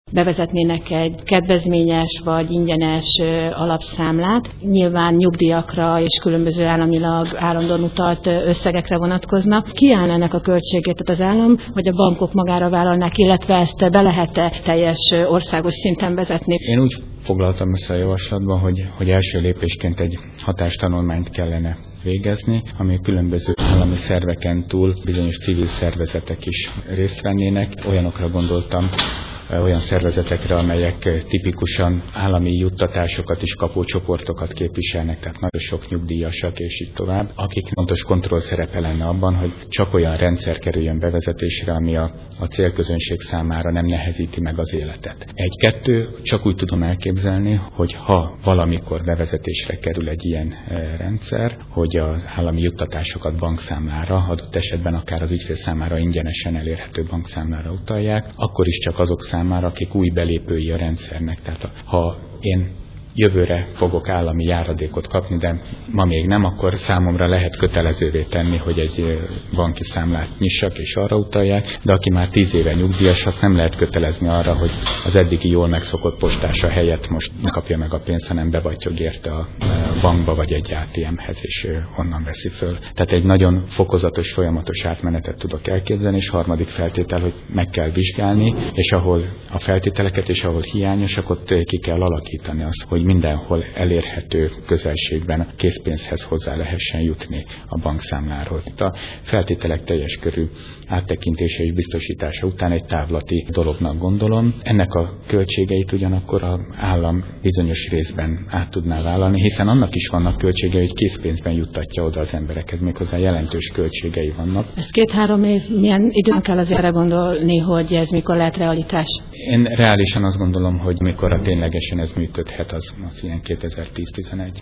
bevezetnének egy kedvezményes vagy ingyenes alapszámlát. Nyilván nyugdíjakra és különböző államilag állandóan utalt összegekre vonatkoznak. Ki áll ennek a költségét? Tehát az állam vagy a bankok magára vállalnák, illetve ezt be lehet-e teljes országos szinten vezetni? Én úgy foglaltam össze a javaslatban, hogy első lépésként egy hatástanulmányt kellene végezni, ami különböző állami szerveken túl bizonyos civil szervezetek is részt vennének. Olyanokra gondoltam, olyan szervezetekre, amelyek tipikusan állami juttatásokat is kapó csoportokat képviselnek, tehát nagyon sok nyugdíjasak és így tovább, akik fontos kontrollszerepe lenne abban, hogy csak olyan rendszer kerüljön bevezetésre, ami a célközönség számára nem nehezíti meg az életet. Egy-kettő, csak úgy tudom elképzelni, hogy ha valamikor bevezetésre kerül egy ilyen rendszer, hogy az állami juttatásokat bankszámlára, adott esetben akár az ügyfél számára ingyenesen elérhető bankszámlára utalják, akkor is csak azok számára, akik új belépői a rendszernek. Tehát ha én jövőre fogok állami járadékot kapni, de ma még nem, akkor számomra lehet kötelezővé tenni, hogy egy banki számlát nyissak és arra utalják, de aki már 10 éve nyugdíjas, azt nem lehet kötelezni arra, hogy az eddigi jól megszokott postása helyett most ne kapja meg a pénzt, hanem bevattyog érte a bankba vagy egy ATM-hez, és onnan veszi föl. Tehát egy nagyon fokozatos, folyamatos átmenetet tudok elképzelni, és harmadik feltétel, hogy meg kell vizsgálni, és ahol a feltételeket, és ahol hiányosak, ott ki kell alakítani azt, hogy mindenhol elérhető közelségben készpénzhez hozzá lehessen jutni a bankszámláról. Itt a feltételek teljes körű áttekintése és biztosítása után egy távlati dolognak gondolom. Ennek a költségeit ugyanakkor az állam bizonyos részben át tudná vállalni, hiszen annak is vannak költségei, hogy készpénzben juttatja oda az embereket, méghozzá jelentős költségei vannak. Ez 2-3 év, milyen időn kell azért erre gondolni, hogy ez mikor lehet realitás? Én reálisan azt gondolom, hogy mikor ténylegesen ez működhet, az ilyen 2010-11.